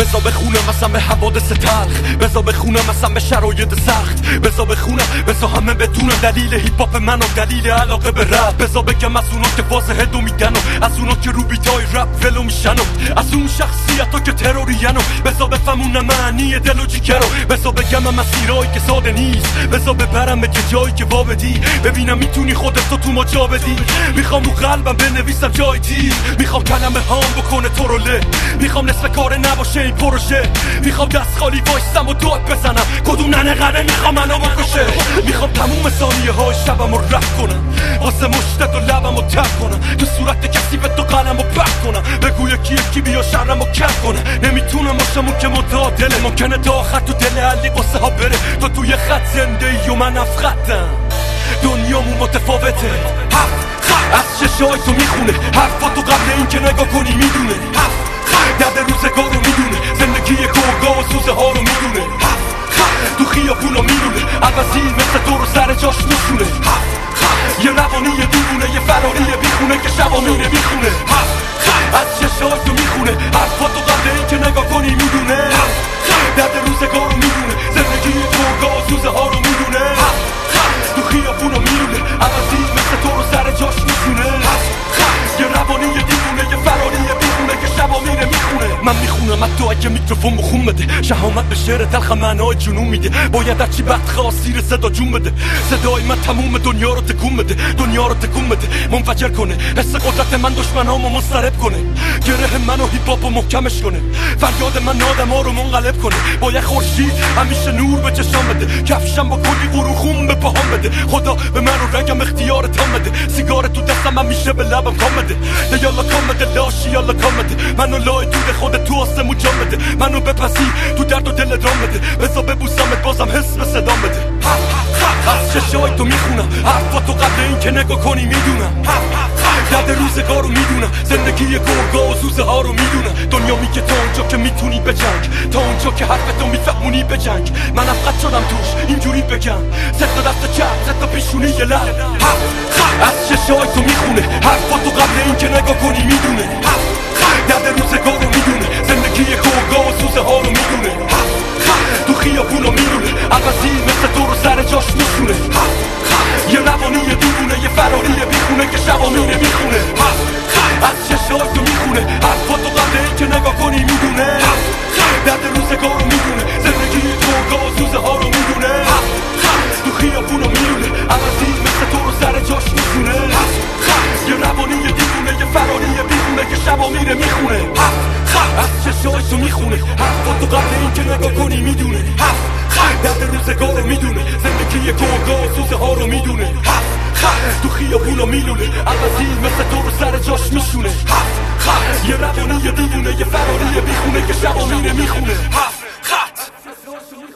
بزا بخونم اصلا به حوادث تلخ، بزا بخونم اصلا به شرایط سخت، بزا بخونم بزا همه بدونم دلیل هیپ هاپ من و دلیل علاقه به رپ، بزا بگم از اونا که واضحه دو میدن و از اونا که رو بیتای رپ ولو میشن و از اون شخصیت ها که ترورین و بزا بفهمونم معنی دل و جیگر و بزا بگم مسیرهایی که ساده نیست، بزا ببرم به جایی که وابدی ببینم میتونی خودت تو ما جا بدی. میخوام رو قلبم بنویسم جای تیر، میخوام کلمه هام بکنه تو رو له، میخوام نصف کار نباشه این پروژه، میخوام دست خالی وایستم و داد بزنم کدوم ننقره میخوام منو بکشه، میخوام تموم ثانیه های شبم رو رفت کنم واسه مشتت و لبم رو تف کنم، تو صورت کسی به تو قلم رو پخ کنم، بگو یکی بیا شرم رو کف کنم. نمیتونم باشم اون که متعادله، ممکنه تا آخر تو دل علی قصه ها بره، تو توی خط زنده ای و من افخطم، دنیامون متفاوته. از چشای تو میخونه حرفاتو قبل این که نگاه کنی میدونه، درد روزگار رو میدونه، زندگی گرگا و سوزه ها رو میدونه، تو خیابون رو میدونه، عوضی مثل تو رو سر جاش میشونه، یه روانی یه دیوونه، یه فراری بیخونه که شبا میره میخونه. از چشای تو میخونه حرفاتو قبل این که نگاه کنی میدونه، درد روزگار رو میدونه، زندگی گرگا و سوزه ها رو میدونه، تو خیابون رو میدونه، عوضی مثل تو رو سر جاش میشونه، یه روانی یه دیوونه، یه فراری بیخونه که شبا میره میخونه. من میخونم حتی اگه میکروفون بخون بده، شهامت به شعر تلخ معنای جنون میده، باید هرچی وقت خواست زیر صدا جون بده، صدای من تموم دنیا رو تکون بده، دنیا رو تکون بده، منفجر کنه، حس قدرت من دشمنامو مضطرب کنه، گره منو هیپ هاپو محکمش کنه، فریاد من آدما رو منقلب کنه، باید خورشید همیشه نور به چشام بده، کفشم با کلی قروخون به پاهام بده، خدا به من رو رگم اختیار تام بده، سیگار تو دستم همیشه به لبم کام بده، یالا کام بده لاشی یالا کام بده، منو لای دود خودت تو آسمون جام بده، منو بپسی تو درد و دل رام بده، بزا ببوسمت بازم حس به صدام بده. از چشای تو میخونم حرفاتو قبل این که نگاه کنی میدونم، درد روزگار رو میدونم، زندگی گرگا و سوزه ها رو میدونم، دنیا میگه تا اونجا که میتونی بجنگ، تا اونجا که حرفتو میفهمونی بجنگ، من افقط شدم توش اینجوری بگم، زد تا دست چپ زد تا پیشونی یه لب. از چشای تو میخونه حرفاتو قبل این که نگاه کنی میدونه، درد روزگار رو میدونه، زندگی گرگا و سوزه ها رو میدونه، تو خیابون رو میدونه، عوضی مثل تو رو سر جاش میشونه، یه روانی یه دیوونه، یه فراری بیخونه که شبا میره میخونه. از چشای تو میخونه حرفاتو قبل این که نگاه کنی میدونه، درد روزگار رو میدونه، زندگی گرگا و سوزه ها رو میدونه، تو خیابون رو میدونه، عوضی مثل تو رو سر جاش میشونه، یه روانی یه دیوونه، یه فراری بیخونه که شبا میره میخونه. از چشای تو میخونه حرفاتو قبل این که نگاه کنی میدونه، درد روزگار رو میدونه، زندگی گرگا و سوزه ها رو میدونه، تو خیابون رو میلونه، عوضی مثل تو رو سر جاش میشونه، یه روانی یه دیوونه، یه فراری بیخونه که شبا میره میخونه.